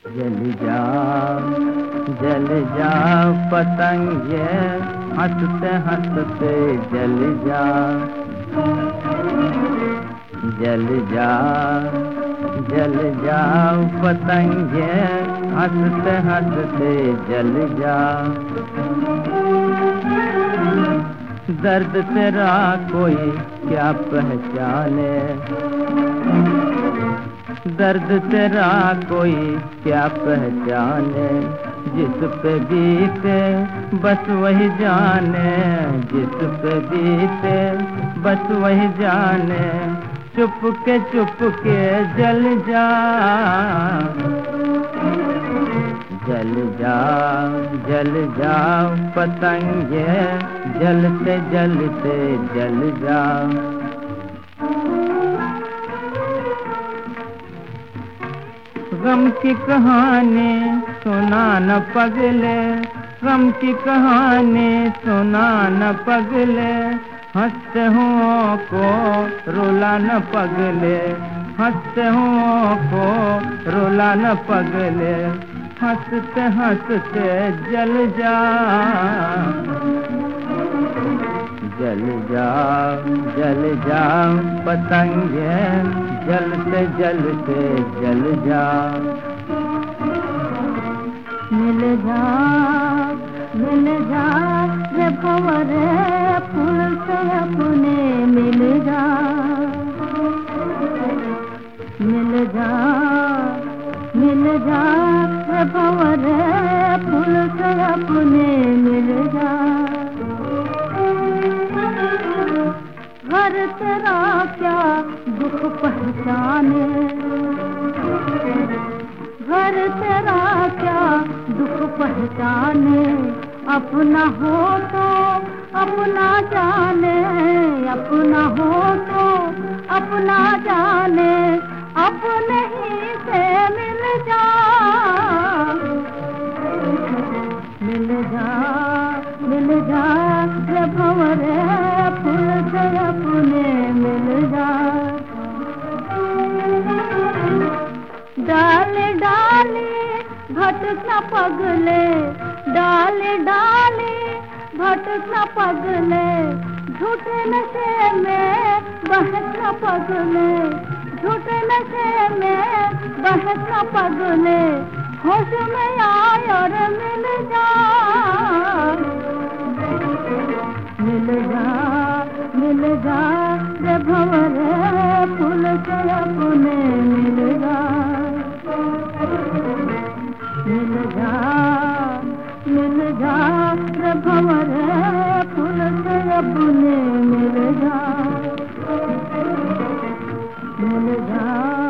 जल जल जाओ पतंगे, हंसते हंसते जल जल जाओ पतंगे, हंसते हंसते जल दर्द तेरा कोई क्या पहचाने, दर्द तेरा कोई क्या पहचाने, जिस पे बीते बस वही जाने, जिस पे बीते बस वही जाने, चुप के जल जाओ पतंगे, जलते जलते जल जाओ। गम की कहानी सुना न पगले, गम की कहानी सुना न पगले, हंसते हुओं को रुला न पगले, हंसते हुओं को रुला न पगले, हंसते हंसते जल जाओ पतंगे, जलते जलते जल जाओ। मिल जा रे भंवरे, फूल से अपने मिल जा, मिल जा रे भंवरे, फूल से अपने मिल जा। घर तेरा क्या दुख पहचाने, घर तेरा क्या दुख पहचाने, अपना हो तो अपना जाने, अपना हो तो अपना जाने, अपने ही से मिल जा, मिल जा रे भंवरे, फूल से अपने मिल जा। डाले डाले भटकना पगले, डाले डाले भटकना पगले, झूठे नशे में बहकना पगले, झूठे नशे में बहकना पगले, होश में आए और मिल जा, मिल जा रे भंवरे, फूल से अपने मिल जा, मिल जा रे भंवरे, फूल से अपने मिल जा, मिल जा।